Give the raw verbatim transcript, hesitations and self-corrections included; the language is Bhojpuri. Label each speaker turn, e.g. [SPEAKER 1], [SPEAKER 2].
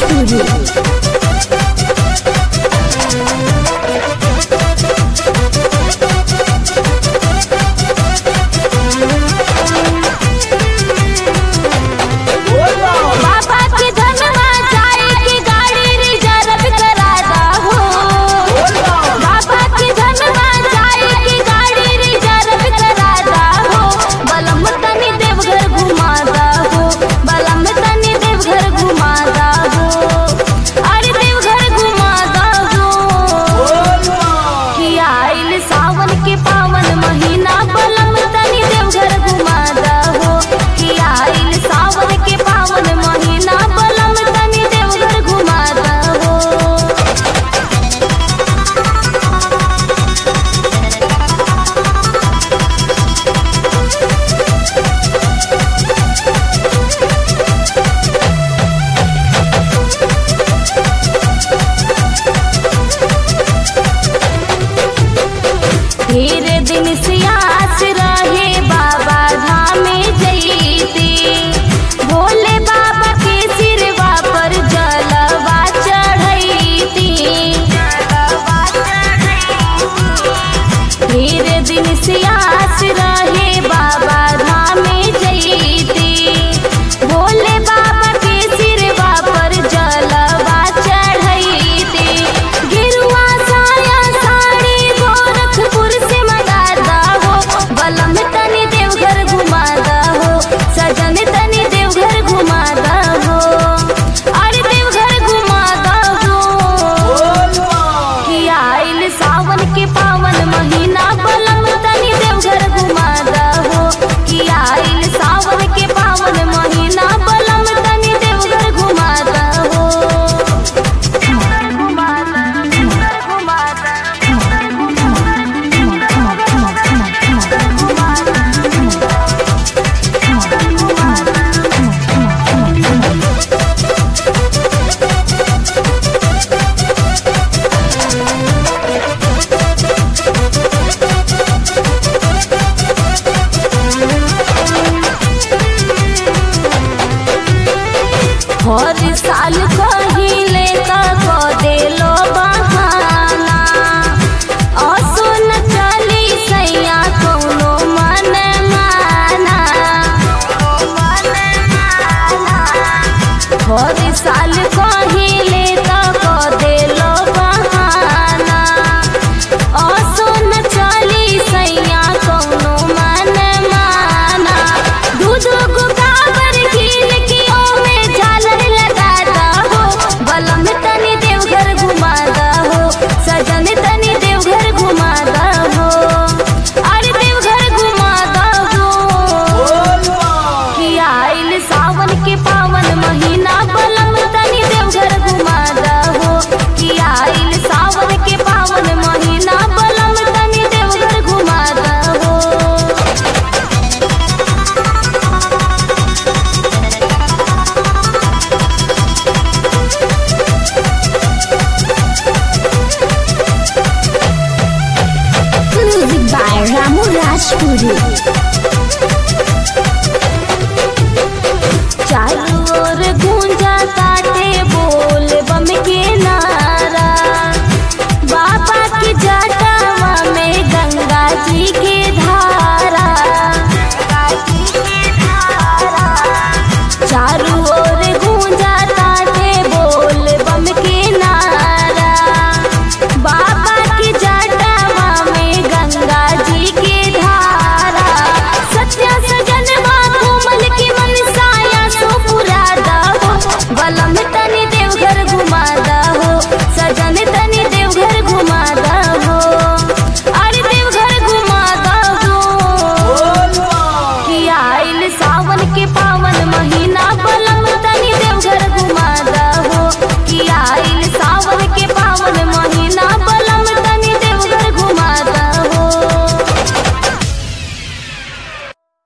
[SPEAKER 1] राजपुरी। ढेर दिन से आस रहे बाबा धाम जईती, भोले बाबा के सिरवा पर जलवा चढ़ैती। ढेर दिन से आस रहे बाबा धाम जईती, भोले बाबा के सिरवा पर जलवा चढ़ैती। गिरुआ साया साड़ी गोरखपुर से मंगादा हो, बलम तनी देवघर घुमादा हो, सजन तनी देवघर घुमादा हो, अरे देवघर घुमादा हो। कि आइल सावन के पावन महीना, बलम तनी देवघर घुमादा हो। कि आइल सावन के पावन महीना, बलम तनी देवघर घुमादा हो। हर साल कहिले त देलो बहाना, असो न चली सैया कौनो मन माना। हर साल कहिले त देलो बहाना, असो न चली सैया कौनो मन माना। दूध गोबर कीन के ओमे झालर लगादा हो, बलम तनी देवघर घुमादा हो, सजन तनी देवघर घुमादा हो, अरे देवघर घुमादा हो। कि आइल सावन के पावन महीना, बलम तनी देवघर घुमादा हो। कि आइल सावन के पावन महीना, बलम तनी देवघर घुमादा हो। Music by Ramu Rajpuri.